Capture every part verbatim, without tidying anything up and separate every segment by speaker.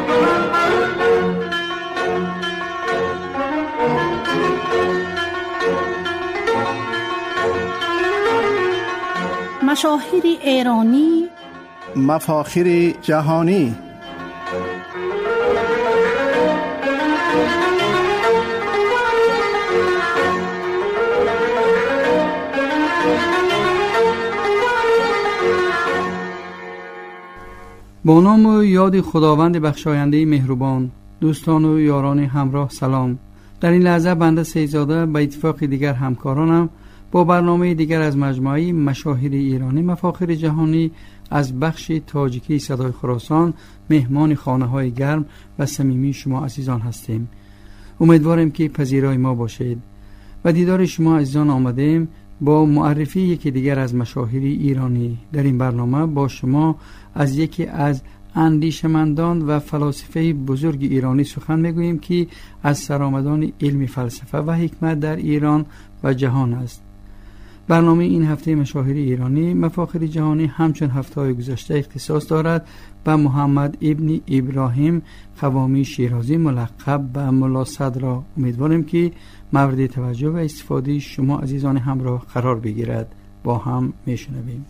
Speaker 1: مشاهیر ایرانی،
Speaker 2: مفاخر جهانی.
Speaker 3: با نام و یاد خداوند بخشاینده مهربان، دوستان و یاران همراه سلام. در این لحظه بنده سیدزاده به اتفاق دیگر همکارانم با برنامه دیگر از مجموعه مشاهیر ایرانی مفاخر جهانی از بخش تاجیکی صدای خراسان مهمان خانه‌های گرم و صمیمی شما عزیزان هستیم. امیدوارم که پذیرای ما باشید و دیدار شما عزیزان آمدیم با معرفی یکی دیگر از مشاهیر ایرانی. در این برنامه با شما از یکی از اندیشمندان و فلاسفه بزرگ ایرانی سخن میگوییم که از سرآمدان علم فلسفه و حکمت در ایران و جهان است. برنامه این هفته مشاهیر ایرانی مفاخر جهانی همچون هفته‌های گذشته اختصاص دارد به محمد ابن ابراهیم خوامی شیرازی ملقب به ملا صدرا. امیدوارم که مورد توجه و استفاده شما عزیزان همراه قرار بگیرد. با هم میشنویم.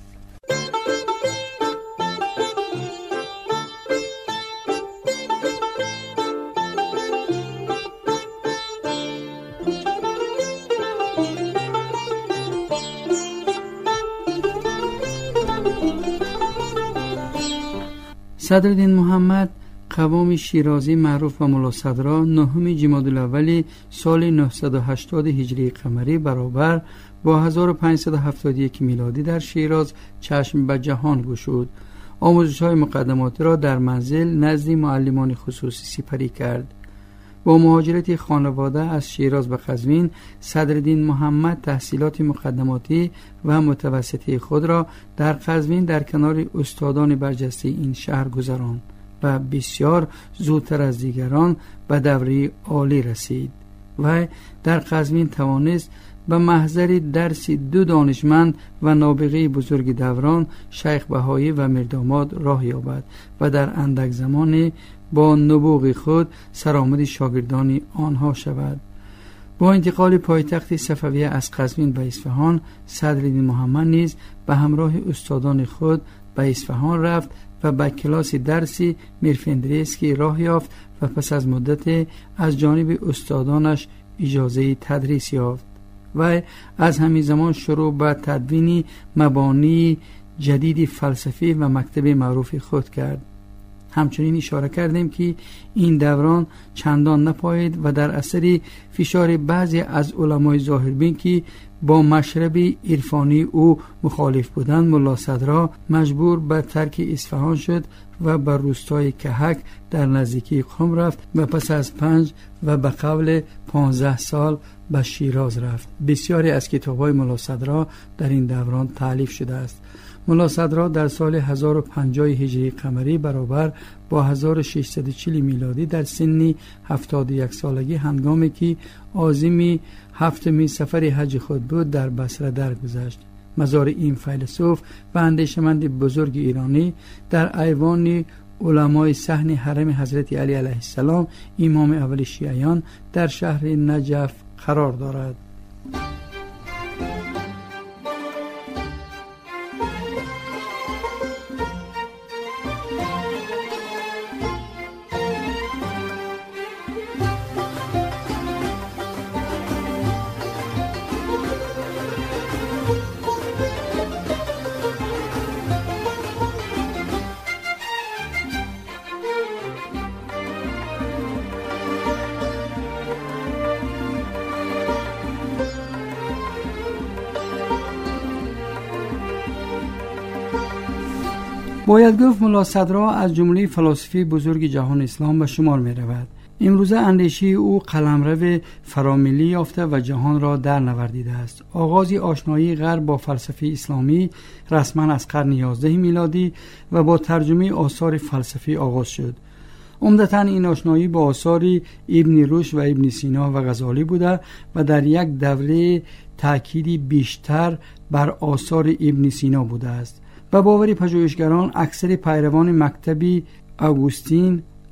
Speaker 3: صدرالدین محمد قوامی شیرازی معروف به ملا صدرا نهم جمادی الاول سال نهصد و هشتاد هجری قمری برابر با هزار و پانصد و هفتاد و یک میلادی در شیراز چشم به جهان گشود. آموزش‌های مقدماتی را در منزل نزد معلمان خصوصی سپری کرد. با مهاجرت خانواده از شیراز به قزوین، صدرالدین محمد تحصیلات مقدماتی و متوسطه خود را در قزوین در کنار استادان برجسته این شهر گذراند و بسیار زودتر از دیگران به دوره عالی رسید و در قزوین توانست به محضر درس دو دانشمند و نابغه بزرگ دوران شیخ بهایی و میرداماد راه یابد و در اندک زمان با نبوغ خود سرآمد شاگردان آنها شود. با انتقال پایتخت صفویه از قزوین به اصفهان، صدرالدین محمد نیز به همراه استادان خود به اصفهان رفت و به کلاس درسی میرفندریسکی راه یافت و پس از مدت از جانب استادانش اجازه تدریس یافت و از همین زمان شروع به تدوین مبانی جدید فلسفی و مکتب معروف خود کرد. همچنین اشاره کردیم که این دوران چندان نپاید و در اثر فشار بعضی از علمای ظاهربین که با مشرب عرفانی او مخالف بودند، ملا صدرا مجبور به ترک اصفهان شد و به روستای کهک در نزدیکی قم رفت و پس از پنج و به قول پانزده سال به شیراز رفت. بسیاری از کتاب‌های ملا صدرا در این دوران تألیف شده است. ملا صدرا در سال هزار و پنجاه هجری قمری برابر با هزار و ششصد و چهل میلادی در سن هفتاد و یک سالگی هنگامی که عازم هفتمین سفر حج خود بود در بصره درگذشت. مزار این فیلسوف و اندیشمند بزرگ ایرانی در ایوان علمای صحن حرم حضرت علی علیه السلام امام اول شیعیان در شهر نجف قرار دارد. باید گفت ملا صدرا از جمله فلاسفه بزرگ جهان اسلام به شمار می رود. امروزه اندیشه او قلمرو فراملی یافته و جهان را در نوردیده است. آغاز آشنایی غرب با فلسفه اسلامی رسما از قرن یازده میلادی و با ترجمه آثار فلسفی آغاز شد. عمدتاً این آشنایی با آثار ابن رشد و ابن سینا و غزالی بوده و در یک دوره تأکیدی بیشتر بر آثار ابن سینا بوده است. و باور پژوهشگران اکثر پیروان مکتبی اوگوستین،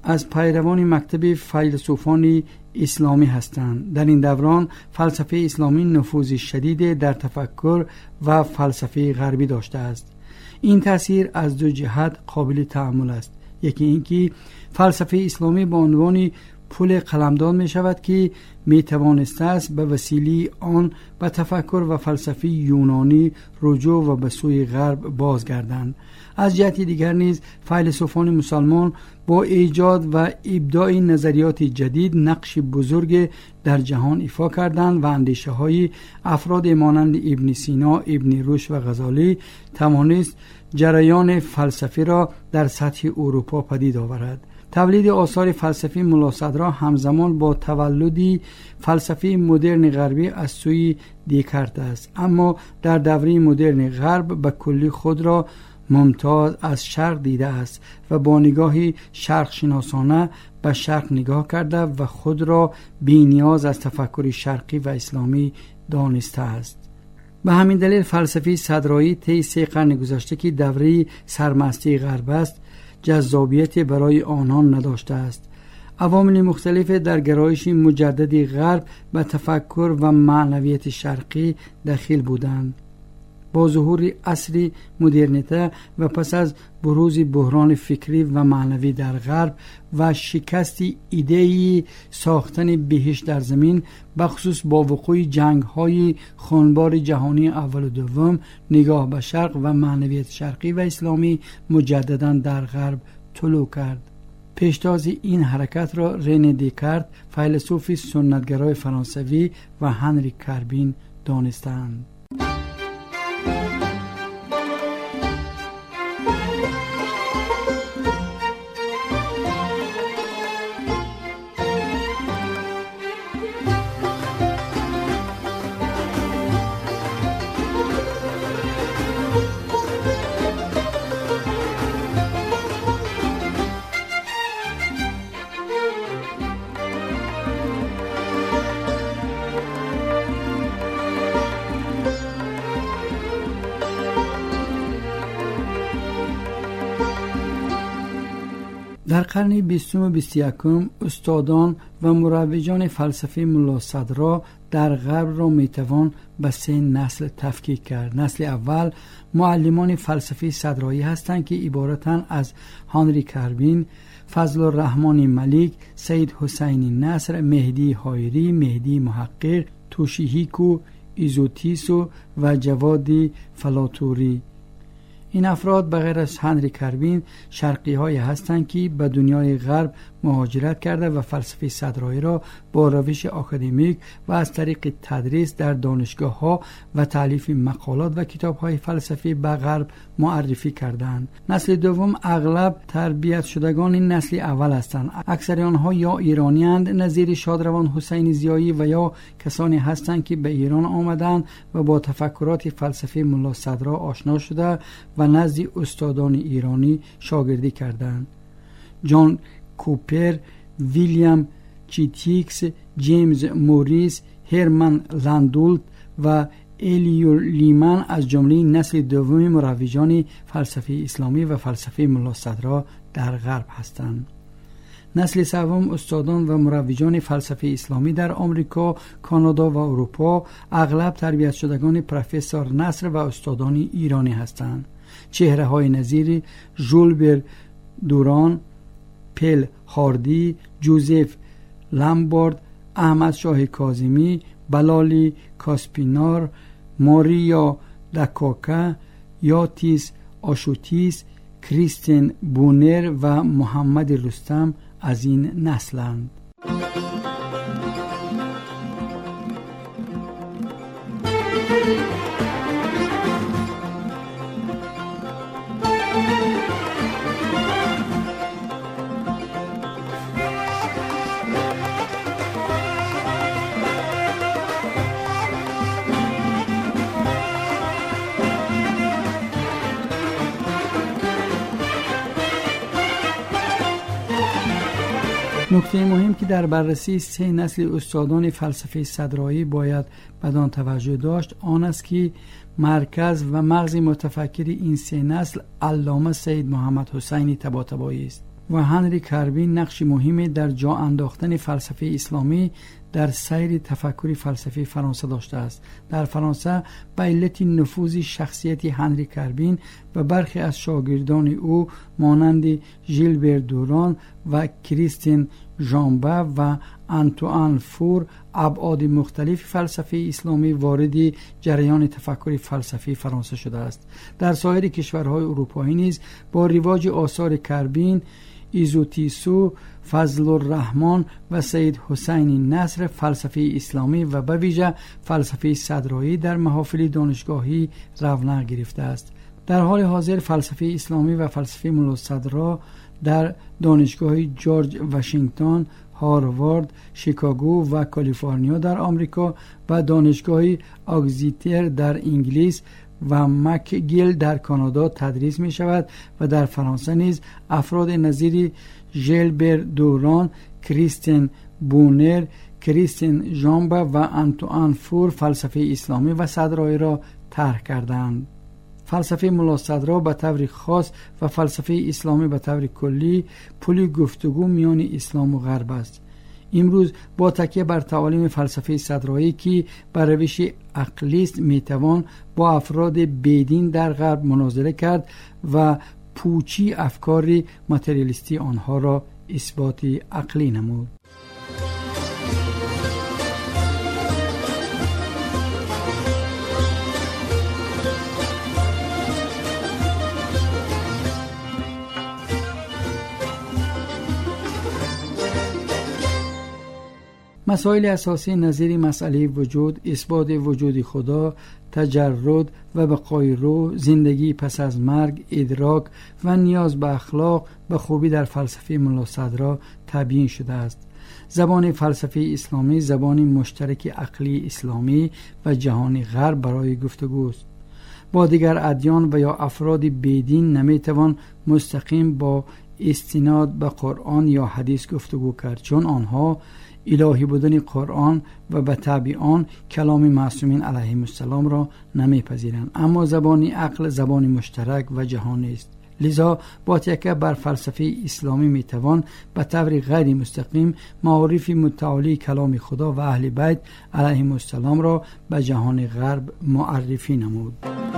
Speaker 3: از پیروان مکتب فیلسوفان اسلامی هستند. در این دوران فلسفه اسلامی نفوذ شدید در تفکر و فلسفه غربی داشته است. این تأثیر از دو جهت قابل تأمل است. یکی اینکه فلسفه اسلامی به عنوان پل قلمداد می شود که می توانسته است به وسیله آن به تفکر و فلسفه یونانی رجوع و به سوی غرب بازگردند. از جهت دیگر نیز فیلسوفان مسلمان با ایجاد و ابداع نظریات جدید نقش بزرگ در جهان ایفا کردند و اندیشه های افراد مانند ابن سینا، ابن رشد و غزالی توانست جریان فلسفی را در سطح اروپا پدید آورد. تولید آثار فلسفی ملا صدرا همزمان با تولد فلسفه مدرن غربی از سوی دیکارت است، اما در دوره مدرن غرب به کلی خود را ممتاز از شرق دیده است و با نگاهی شرق شناسانه به شرق نگاه کرده و خود را بی نیاز از تفکر شرقی و اسلامی دانسته است. به همین دلیل فلسفه صدرایی طی سه قرن گذشته که دوره سرمستی غرب است جذابیت برای آنان نداشته است. عوامل مختلف در گرایش مجدد غرب به تفکر و معنویت شرقی دخیل بودند. با ظهور عصر مدرنیته و پس از بروز بحران فکری و معنوی در غرب و شکست ایده‌ای ساختن بهشت در زمین، بخصوص با وقوع جنگ‌های خونبار جهانی اول و دوم، نگاه به شرق و معنویت شرقی و اسلامی مجدداً در غرب طلوع کرد. پیشتاز این حرکت را رنه دیکارت، فیلسوف سنتگرای فرانسوی، و هنری کاربین دانستند. در قرن بیستم و بیست و یکم استادان و مروجان فلسفه ملا صدرا در غرب را میتوان به سه نسل تفکیک کرد. نسل اول معلمان فلسفه صدرایی هستند که عبارتند از هنری کاربین، فضل الرحمن ملیک، سید حسین نصر، مهدی حایری، مهدی محقق، توشیهیکو ایزوتیسو و جواد فلاتوری. این افراد بغیر از هنری کاربین شرقی هایی هستند که به دنیای غرب مهاجرت کرده و فلسفه صدرایی را با روش آکادمیک و از طریق تدریس در دانشگاه ها و تالیف مقالات و کتاب های فلسفی به غرب معرفی کردند. نسل دوم اغلب تربیت شدگان این نسل اول هستند. اکثر آنها یا ایرانی اند نظیر شادروان حسین ضیایی و یا کسانی هستند که به ایران آمدند و با تفکرات فلسفی ملا صدرا آشنا شده و نزد استادان ایرانی شاگردی کردند. جان کوپر، ویلیام چیتیکس، جیمز موریس، هرمن لندولت و الیو لیمن از جمله نسل دوم مروجان فلسفه اسلامی و فلسفه ملا صدرا در غرب هستند. نسل سوم استادان و مروجان فلسفه اسلامی در آمریکا، کانادا و اروپا اغلب تربیت شدگان پروفسور نصر و استادان ایرانی هستند. چهره های نظیر ژولبر دوران، پل هاردی، جوزف لامبارد، احمد شاه کاظمی، بلالی کاسپینار، ماریا دکاکا، یاتیس آشوتیس، کریستین بونر و محمد رستم از این نسلند. نکته مهم که در بررسی سه نسل استادان فلسفه صدرایی باید بدان توجه داشت آن است که مرکز و مغز متفکر این سه نسل علامه سید محمد حسین طباطبایی است. و هنری کربین نقش مهمی در جا انداختن فلسفه اسلامی در سیر تفکری فلسفی فرانسه داشته است. در فرانسه به علت نفوذ شخصیت هنری کربین و برخی از شاگردان او مانند ژیلبر دوران و کریستین ژامبه و آنتوان فور ابعاد مختلف فلسفه اسلامی وارد جریان تفکر فلسفی فرانسه شده است. در سایر کشورهای اروپایی نیز با رواج آثار کربین، ایزوتیسو، فضل الرحمن و سید حسین نصر فلسفه اسلامی و به ویژه فلسفه صدرایی در محافل دانشگاهی رونق گرفته است. در حال حاضر فلسفه اسلامی و فلسفه ملا صدرا در دانشگاه جورج واشنگتن، هاروارد، شیکاگو و کالیفرنیا در آمریکا و دانشگاه اگزیتر در انگلیس و مکگیل در کانادا تدریس می شود و در فرانسه نیز افراد نظیر ژیلبر دوران، کریستین بونر، کریستین ژامبه و آنتوان فور فلسفه اسلامی و صدرایی را طرح کردند. فلسفه ملا صدرا به طور خاص و فلسفه اسلامی به طور کلی پلی گفتگو میان اسلام و غرب است. امروز با تکیه بر تعالیم فلسفه صدرایی که بر روش عقلی است میتوان با افراد بیدین در غرب مناظره کرد و پوچی افکار ماتریالیستی آنها را اثبات عقلی نمود. مسائل اساسی نظیر مسئله وجود، اثبات وجود خدا، تجرد و بقای روح، زندگی پس از مرگ، ادراک و نیاز به اخلاق به خوبی در فلسفه ملا صدرا تبیین شده است. زبان فلسفه اسلامی زبانی مشترک عقلی اسلامی و جهانی غرب برای گفتگو است. با دیگر ادیان و یا افراد بیدین نمیتوان مستقیم با استناد به قرآن یا حدیث گفتگو کرد، چون آنها الهی بودن قرآن و به تبع آن کلام معصومین علیهم السلام را نمیپذیرند. اما زبان عقل زبان مشترک و جهانی است. لذا با تکیه بر فلسفه اسلامی میتوان به طور غیر مستقیم معارف متعالی کلام خدا و اهل بیت علیهم السلام را به جهان غرب معرفی نمود.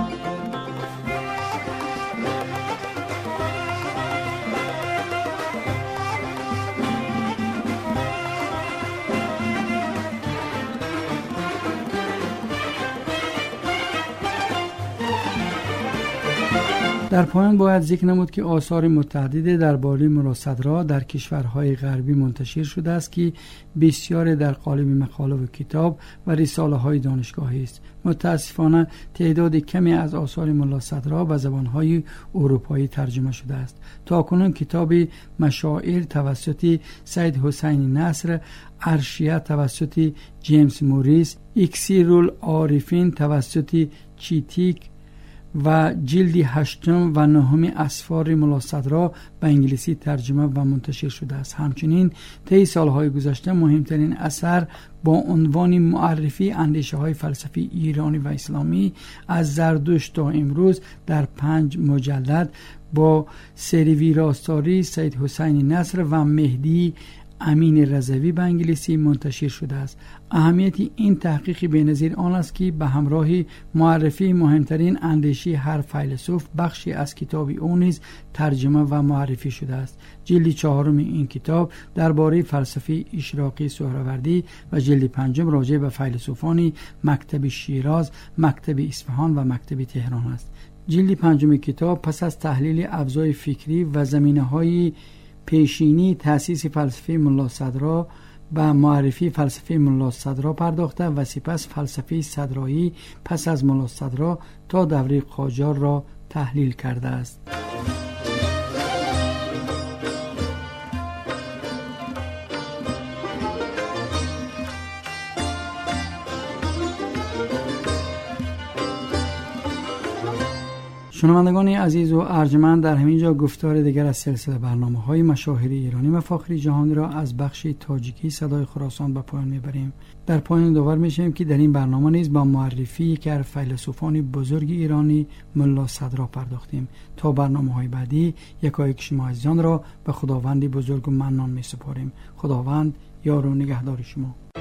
Speaker 3: در پایان باید ذکر نمود که آثار متعدد درباره ملا صدرا در کشورهای غربی منتشر شده است که بسیار در قالب مقاله و کتاب و رساله های دانشگاهی است. متاسفانه تعداد کمی از آثار ملا صدرا به زبانهای اروپایی ترجمه شده است. تاکنون کتاب مشاعر توسط سید حسین نصر، عرشیه توسط جیمز موریس، اکسیرالعارفین توسط چیتیک و جلد هشتم و نهم اسفار ملا صدرا به انگلیسی ترجمه و منتشر شده است. همچنین طی سالهای گذشته مهمترین اثر با عنوان معرفی اندیشه های فلسفی ایرانی و اسلامی از زردشت تا امروز در پنج مجلد با سری ویراستاری سید حسین نصر و مهدی امین رضوی به انگلیسی منتشر شده است. اهمیت این تحقیق بی‌نظیر آن است که به همراه معرفی مهمترین اندیشه هر فیلسوف بخشی از کتاب او نیز ترجمه و معرفی شده است. جلد چهارم این کتاب درباره فلسفه اشراقی سهروردی و جلد پنجم راجع به فیلسوفان مکتب شیراز، مکتب اصفهان و مکتب تهران است. جلد پنجم کتاب پس از تحلیل ابزار فکری و زمینه‌های پیشینی تأسیس فلسفه ملا صدرا به معرفی فلسفه ملا صدرا پرداخته و سپس فلسفه صدرایی پس از ملا صدرا تا دوره قاجار را تحلیل کرده است. شنوندگان عزیز و ارجمند، در همین جا گفتار دیگر از سلسله برنامه‌های مشاهیر ایرانی مفاخر جهانی را از بخش تاجیکی صدای خراسان به پایان میبریم. در پایان داور میشیم که در این برنامه نیز با معرفی یکی از فیلسوفان بزرگ ایرانی ملا صدرا پرداختیم. تا برنامه‌های بعدی یکایک شما عزیزان را به خداوند بزرگ و منان میسپاریم. خداوند یار و نگهدار شما.